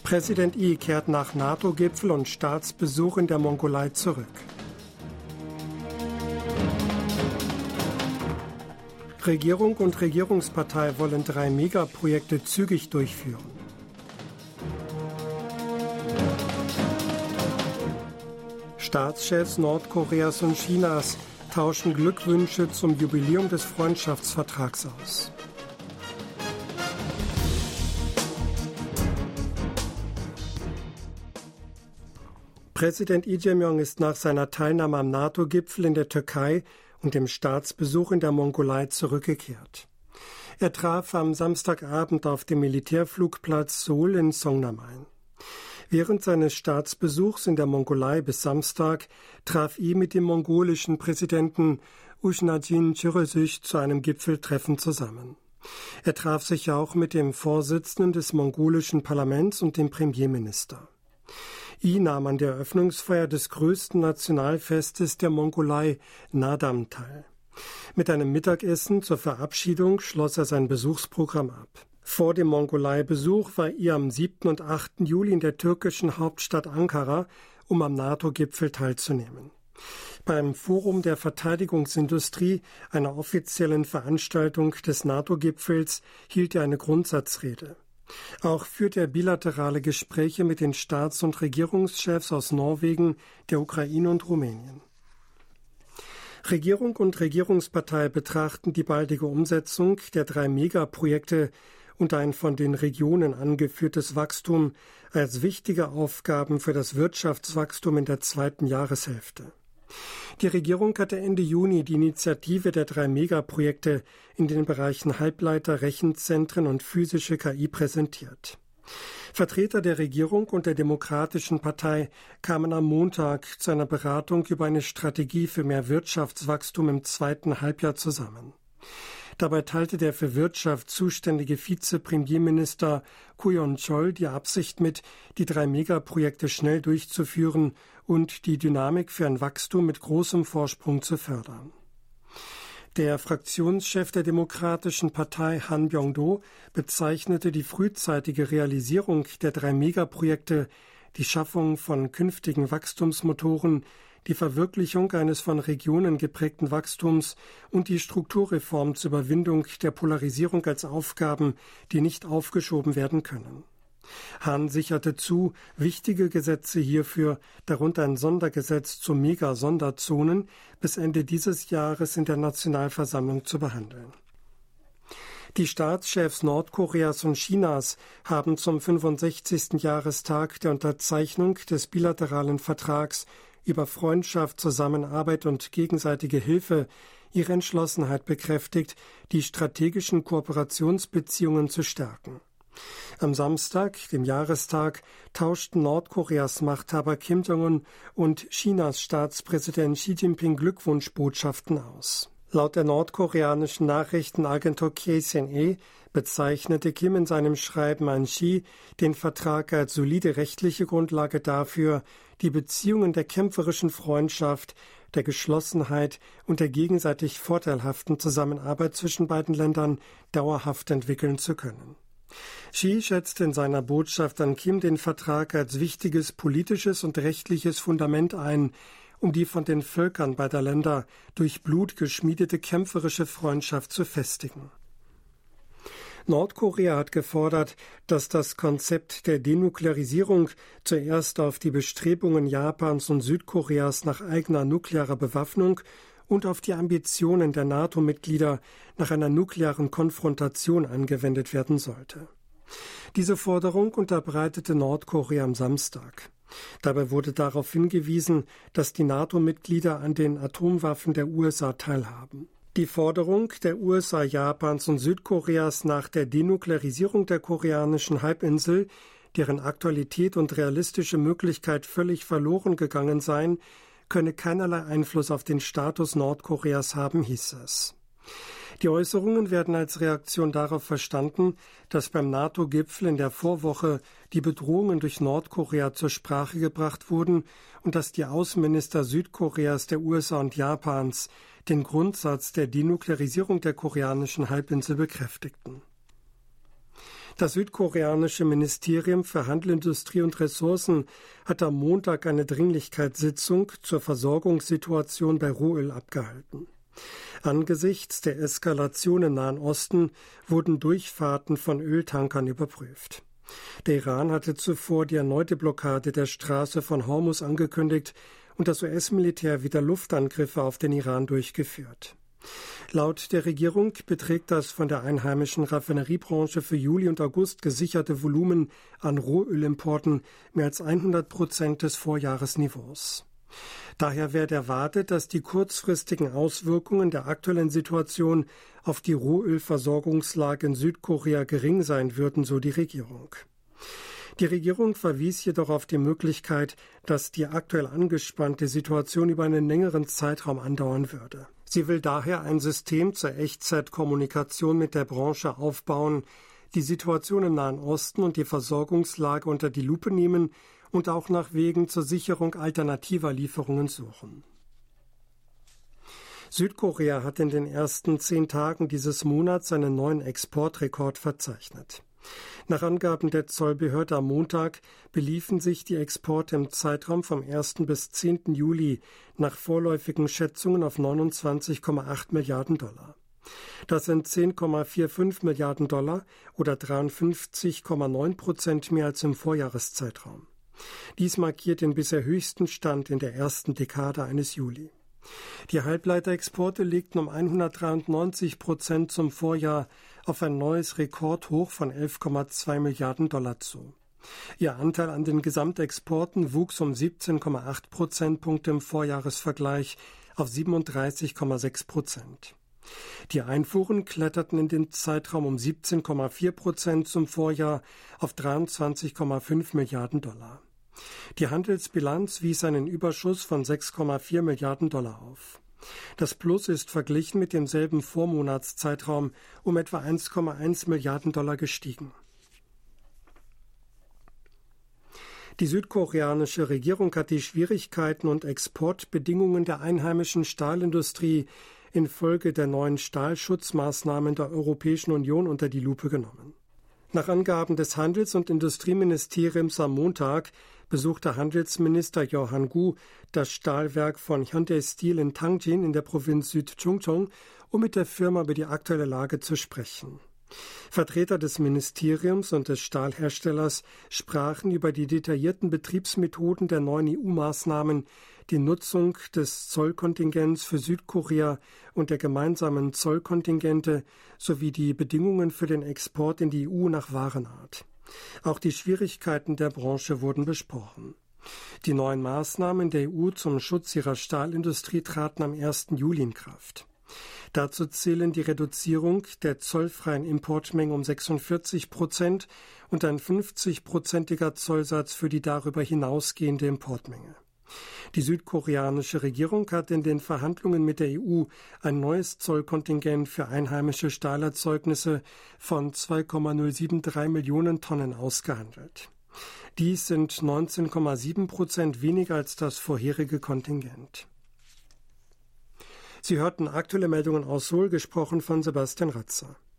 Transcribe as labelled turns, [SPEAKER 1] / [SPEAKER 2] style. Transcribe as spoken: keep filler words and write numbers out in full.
[SPEAKER 1] Präsident Yi kehrt nach NATO-Gipfel und Staatsbesuch in der Mongolei zurück. Regierung und Regierungspartei wollen drei Megaprojekte zügig durchführen. Staatschefs Nordkoreas und Chinas tauschen Glückwünsche zum Jubiläum des Freundschaftsvertrags aus. Präsident Lee Jae-myung ist nach seiner Teilnahme am NATO-Gipfel in der Türkei und dem Staatsbesuch in der Mongolei zurückgekehrt. Er traf am Samstagabend auf dem Militärflugplatz Seoul in Songnam ein. Während seines Staatsbesuchs in der Mongolei bis Samstag traf Lee mit dem mongolischen Präsidenten Ushnajin Chirözüch zu einem Gipfeltreffen zusammen. Er traf sich auch mit dem Vorsitzenden des mongolischen Parlaments und dem Premierminister. Lee nahm an der Eröffnungsfeier des größten Nationalfestes der Mongolei, Naadam, teil. Mit einem Mittagessen zur Verabschiedung schloss er sein Besuchsprogramm ab. Vor dem Mongolei-Besuch war Lee am siebten und achten Juli in der türkischen Hauptstadt Ankara, um am NATO-Gipfel teilzunehmen. Beim Forum der Verteidigungsindustrie, einer offiziellen Veranstaltung des NATO-Gipfels, hielt er eine Grundsatzrede. Auch führt er bilaterale Gespräche mit den Staats- und Regierungschefs aus Norwegen, der Ukraine und Rumänien. Regierung und Regierungspartei betrachten die baldige Umsetzung der drei Megaprojekte und ein von den Regionen angeführtes Wachstum als wichtige Aufgaben für das Wirtschaftswachstum in der zweiten Jahreshälfte. Die Regierung hatte Ende Juni die Initiative der drei Megaprojekte in den Bereichen Halbleiter, Rechenzentren und physische K I präsentiert. Vertreter der Regierung und der Demokratischen Partei kamen am Montag zu einer Beratung über eine Strategie für mehr Wirtschaftswachstum im zweiten Halbjahr zusammen. Dabei teilte der für Wirtschaft zuständige Vize-Premierminister Koo Yeon-chol die Absicht mit, die drei Megaprojekte schnell durchzuführen und die Dynamik für ein Wachstum mit großem Vorsprung zu fördern. Der Fraktionschef der Demokratischen Partei Han Byung-do bezeichnete die frühzeitige Realisierung der drei Megaprojekte, die Schaffung von künftigen Wachstumsmotoren, die Verwirklichung eines von Regionen geprägten Wachstums und die Strukturreform zur Überwindung der Polarisierung als Aufgaben, die nicht aufgeschoben werden können. Hahn sicherte zu, wichtige Gesetze hierfür, darunter ein Sondergesetz zu Mega-Sonderzonen, bis Ende dieses Jahres in der Nationalversammlung zu behandeln. Die Staatschefs Nordkoreas und Chinas haben zum fünfundsechzigsten Jahrestag der Unterzeichnung des bilateralen Vertrags über Freundschaft, Zusammenarbeit und gegenseitige Hilfe ihre Entschlossenheit bekräftigt, die strategischen Kooperationsbeziehungen zu stärken. Am Samstag, dem Jahrestag, tauschten Nordkoreas Machthaber Kim Jong-un und Chinas Staatspräsident Xi Jinping Glückwunschbotschaften aus. Laut der nordkoreanischen Nachrichtenagentur K C N A bezeichnete Kim in seinem Schreiben an Xi den Vertrag als solide rechtliche Grundlage dafür, die Beziehungen der kämpferischen Freundschaft, der Geschlossenheit und der gegenseitig vorteilhaften Zusammenarbeit zwischen beiden Ländern dauerhaft entwickeln zu können. Xi schätzte in seiner Botschaft an Kim den Vertrag als wichtiges politisches und rechtliches Fundament ein, um die von den Völkern beider Länder durch Blut geschmiedete kämpferische Freundschaft zu festigen. Nordkorea hat gefordert, dass das Konzept der Denuklearisierung zuerst auf die Bestrebungen Japans und Südkoreas nach eigener nuklearer Bewaffnung und auf die Ambitionen der NATO-Mitglieder nach einer nuklearen Konfrontation angewendet werden sollte. Diese Forderung unterbreitete Nordkorea am Samstag. Dabei wurde darauf hingewiesen, dass die NATO-Mitglieder an den Atomwaffen der U S A teilhaben. Die Forderung der U S A, Japans und Südkoreas nach der Denuklearisierung der koreanischen Halbinsel, deren Aktualität und realistische Möglichkeit völlig verloren gegangen seien, könne keinerlei Einfluss auf den Status Nordkoreas haben, hieß es. Die Äußerungen werden als Reaktion darauf verstanden, dass beim NATO-Gipfel in der Vorwoche die Bedrohungen durch Nordkorea zur Sprache gebracht wurden und dass die Außenminister Südkoreas, der U S A und Japans den Grundsatz der Denuklearisierung der koreanischen Halbinsel bekräftigten. Das südkoreanische Ministerium für Handel, Industrie und Ressourcen hat am Montag eine Dringlichkeitssitzung zur Versorgungssituation bei Rohöl abgehalten. Angesichts der Eskalation im Nahen Osten wurden Durchfahrten von Öltankern überprüft. Der Iran hatte zuvor die erneute Blockade der Straße von Hormuz angekündigt und das U S-Militär wieder Luftangriffe auf den Iran durchgeführt. Laut der Regierung beträgt das von der einheimischen Raffineriebranche für Juli und August gesicherte Volumen an Rohölimporten mehr als hundert Prozent des Vorjahresniveaus. Daher werde erwartet, dass die kurzfristigen Auswirkungen der aktuellen Situation auf die Rohölversorgungslage in Südkorea gering sein würden, so die Regierung. Die Regierung verwies jedoch auf die Möglichkeit, dass die aktuell angespannte Situation über einen längeren Zeitraum andauern würde. Sie will daher ein System zur Echtzeitkommunikation mit der Branche aufbauen, die Situation im Nahen Osten und die Versorgungslage unter die Lupe nehmen und auch nach Wegen zur Sicherung alternativer Lieferungen suchen. Südkorea hat in den ersten zehn Tagen dieses Monats einen neuen Exportrekord verzeichnet. Nach Angaben der Zollbehörde am Montag beliefen sich die Exporte im Zeitraum vom ersten bis zehnten Juli nach vorläufigen Schätzungen auf neunundzwanzig Komma acht Milliarden Dollar. Das sind zehn Komma fünfundvierzig Milliarden Dollar oder dreiundfünfzig Komma neun Prozent mehr als im Vorjahreszeitraum. Dies markiert den bisher höchsten Stand in der ersten Dekade eines Juli. Die Halbleiterexporte legten um hundertdreiundneunzig Prozent zum Vorjahr auf ein neues Rekordhoch von elf Komma zwei Milliarden Dollar zu. Ihr Anteil an den Gesamtexporten wuchs um siebzehn Komma acht Prozentpunkte im Vorjahresvergleich auf siebenunddreißig Komma sechs Prozent. Die Einfuhren kletterten in dem Zeitraum um siebzehn Komma vier Prozent zum Vorjahr auf dreiundzwanzig Komma fünf Milliarden Dollar. Die Handelsbilanz wies einen Überschuss von sechs Komma vier Milliarden Dollar auf. Das Plus ist verglichen mit demselben Vormonatszeitraum um etwa eins Komma eins Milliarden Dollar gestiegen. Die südkoreanische Regierung hat die Schwierigkeiten und Exportbedingungen der einheimischen Stahlindustrie infolge der neuen Stahlschutzmaßnahmen der Europäischen Union unter die Lupe genommen. Nach Angaben des Handels- und Industrieministeriums am Montag besuchte Handelsminister Yoh Han-gu das Stahlwerk von Hyundai Steel in Tangjin in der Provinz Südchungcheong, um mit der Firma über die aktuelle Lage zu sprechen. Vertreter des Ministeriums und des Stahlherstellers sprachen über die detaillierten Betriebsmethoden der neuen E U-Maßnahmen, die Nutzung des Zollkontingents für Südkorea und der gemeinsamen Zollkontingente sowie die Bedingungen für den Export in die E U nach Warenart. Auch die Schwierigkeiten der Branche wurden besprochen. Die neuen Maßnahmen der E U zum Schutz ihrer Stahlindustrie traten am ersten Juli in Kraft. Dazu zählen die Reduzierung der zollfreien Importmenge um sechsundvierzig Prozent und ein fünfzig-prozentiger Zollsatz für die darüber hinausgehende Importmenge. Die südkoreanische Regierung hat in den Verhandlungen mit der E U ein neues Zollkontingent für einheimische Stahlerzeugnisse von zwei Komma null sieben drei Millionen Tonnen ausgehandelt. Dies sind neunzehn Komma sieben Prozent weniger als das vorherige Kontingent. Sie hörten aktuelle Meldungen aus Seoul, gesprochen von Sebastian Ratzer.